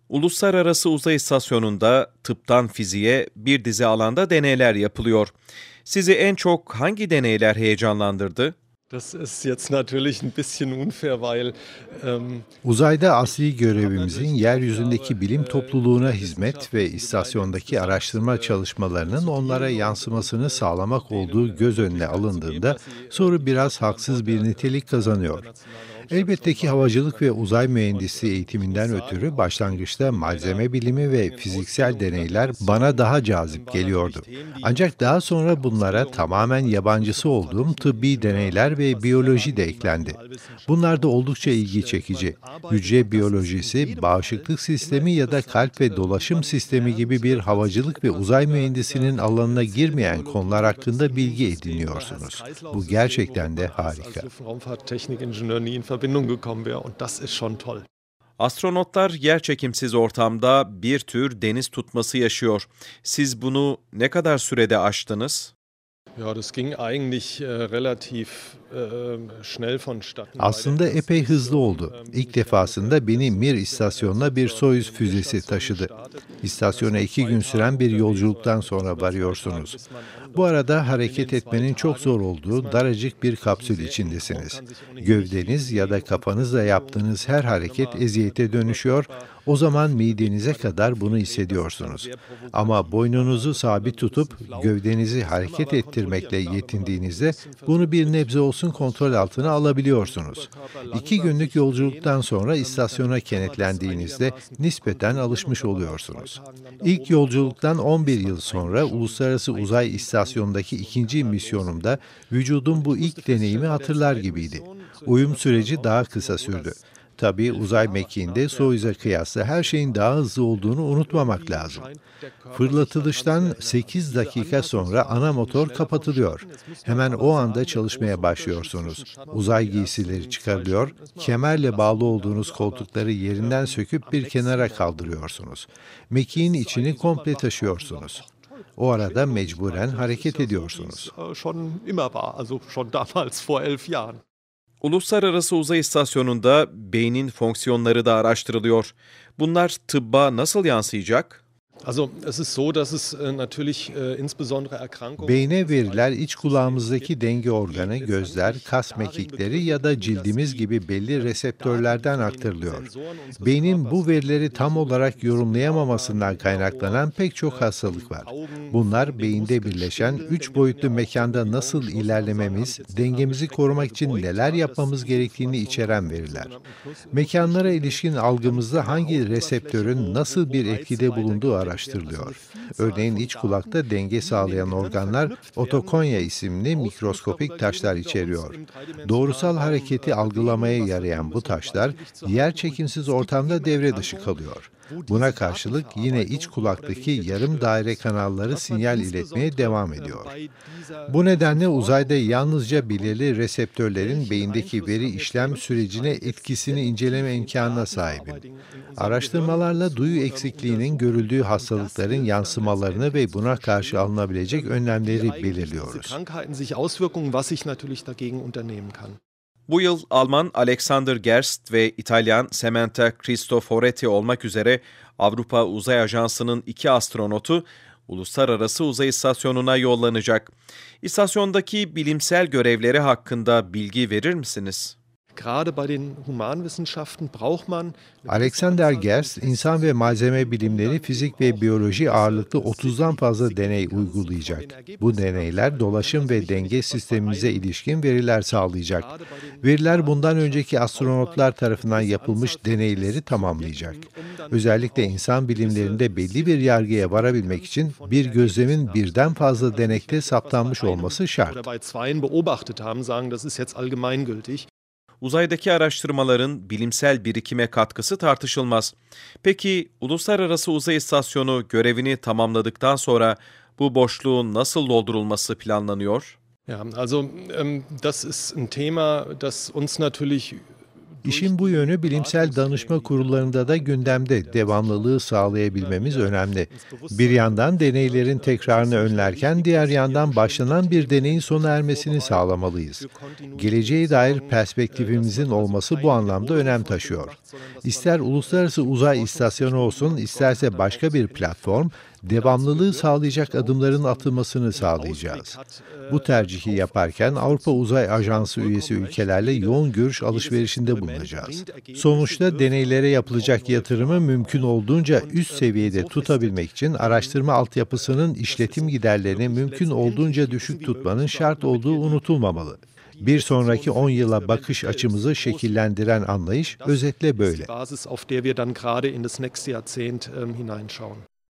Uluslararası Uzay İstasyonu'nda tıptan fiziğe bir dizi alanda deneyler yapılıyor. Sizi en çok hangi deneyler heyecanlandırdı? Das ist jetzt natürlich ein bisschen unfair, weil, Uzayda asli ich habe görevimizin natürlich die Aufgabe, yeryüzündeki bilim topluluğuna hizmet ve istasyondaki araştırma çalışmalarının onlara yansımasını sağlamak olduğu göz önüne alındığında soru biraz haksız bir nitelik kazanıyor. Elbette ki havacılık ve uzay mühendisliği eğitiminden ötürü başlangıçta malzeme bilimi ve fiziksel deneyler bana daha cazip geliyordu. Ancak daha sonra bunlara tamamen yabancısı olduğum tıbbi deneyler ve biyoloji de eklendi. Bunlar da oldukça ilgi çekici. Hücre biyolojisi, bağışıklık sistemi ya da kalp ve dolaşım sistemi gibi bir havacılık ve uzay mühendisinin alanına girmeyen konular hakkında bilgi ediniyorsunuz. Bu gerçekten de harika. Astronotlar yerçekimsiz ortamda bir tür deniz tutması yaşıyor. Siz bunu ne kadar sürede aştınız? Ja, das ging eigentlich relativ schnell vonstatten. Aslında epey hızlı oldu. İlk defasında beni Mir istasyonuna bir Soyuz füzesi taşıdı. İstasyona 2 gün süren bir yolculuktan sonra varıyorsunuz. Bu arada hareket etmenin çok zor olduğu daracık bir kapsül içindesiniz. Gövdeniz ya da kafanızla yaptığınız her hareket eziyete dönüşüyor, o zaman midenize kadar bunu hissediyorsunuz. Ama boynunuzu sabit tutup gövdenizi hareket ettirmekle yetindiğinizde bunu bir nebze olsun kontrol altına alabiliyorsunuz. 2 günlük yolculuktan sonra istasyona kenetlendiğinizde nispeten alışmış oluyorsunuz. İlk yolculuktan 11 yıl sonra Uluslararası Uzay İstasyonu'ndaki 2. misyonumda vücudum bu ilk deneyimi hatırlar gibiydi. Uyum süreci daha kısa sürdü. Tabii uzay mekiğinde Soyuz'a kıyasla her şeyin daha hızlı olduğunu unutmamak lazım. Fırlatılıştan 8 dakika sonra ana motor kapatılıyor. Hemen o anda çalışmaya başlıyorsunuz. Uzay giysileri çıkarılıyor, kemerle bağlı olduğunuz koltukları yerinden söküp bir kenara kaldırıyorsunuz. Mekiğin içini komple taşıyorsunuz. O arada mecburen hareket ediyorsunuz. Uluslararası Uzay İstasyonu'nda beynin fonksiyonları da araştırılıyor. Bunlar tıbba nasıl yansıyacak? Also, es ist so, dass es natürlich insbesondere Erkrankungen... Beyne veriler iç kulağımızdaki denge organı, gözler, kas mekikleri ya da cildimiz gibi belli reseptörlerden aktarılıyor. Beynin bu verileri tam olarak yorumlayamamasından kaynaklanan pek çok hastalık var. Bunlar beyinde birleşen 3 boyutlu mekanda nasıl ilerlememiz, dengemizi korumak için neler yapmamız gerektiğini içeren veriler. Mekanlara ilişkin algımızda hangi reseptörün nasıl bir etkide bulunduğu araştırılıyor. Örneğin iç kulakta denge sağlayan organlar otokonya isimli mikroskopik taşlar içeriyor. Doğrusal hareketi algılamaya yarayan bu taşlar yerçekimsiz ortamda devre dışı kalıyor. Buna karşılık yine iç kulaktaki yarım daire kanalları sinyal iletmeye devam ediyor. Bu nedenle uzayda yalnızca belirli reseptörlerin beyindeki veri işlem sürecine etkisini inceleme imkanına sahibim. Araştırmalarla duyu eksikliğinin görüldüğü hastalıkların yansımalarını ve buna karşı alınabilecek önlemleri belirliyoruz. Bu yıl Alman Alexander Gerst ve İtalyan Samantha Cristoforetti olmak üzere Avrupa Uzay Ajansı'nın 2 astronotu Uluslararası Uzay İstasyonu'na yollanacak. İstasyondaki bilimsel görevleri hakkında bilgi verir misiniz? Gerade bei den Humanwissenschaften braucht man... Alexander Gerst, insan ve malzeme bilimleri, fizik ve biyoloji ağırlıklı 30'dan fazla deney uygulayacak. Bu deneyler dolaşım ve denge sistemimize ilişkin veriler sağlayacak. Veriler bundan önceki astronotlar tarafından yapılmış deneyleri tamamlayacak. Özellikle insan bilimlerinde belli bir yargıya varabilmek için bir gözlemin birden fazla denekte saptanmış olması şart. Uzaydaki araştırmaların bilimsel birikime katkısı tartışılmaz. Peki Uluslararası Uzay İstasyonu görevini tamamladıktan sonra bu boşluğun nasıl doldurulması planlanıyor? Ja, also das ist ein Thema, das uns natürlich İşin bu yönü bilimsel danışma kurullarında da gündemde. Devamlılığı sağlayabilmemiz önemli. Bir yandan deneylerin tekrarını önlerken diğer yandan başlanan bir deneyin sona ermesini sağlamalıyız. Geleceğe dair perspektifimizin olması bu anlamda önem taşıyor. İster Uluslararası Uzay İstasyonu olsun, isterse başka bir platform, devamlılığı sağlayacak adımların atılmasını sağlayacağız. Bu tercihi yaparken Avrupa Uzay Ajansı üyesi ülkelerle yoğun görüş alışverişinde bulunacağız. Sonuçta deneylere yapılacak yatırımı mümkün olduğunca üst seviyede tutabilmek için araştırma altyapısının işletim giderlerini mümkün olduğunca düşük tutmanın şart olduğu unutulmamalı. Bir sonraki 10 yıla bakış açımızı şekillendiren anlayış özetle böyle.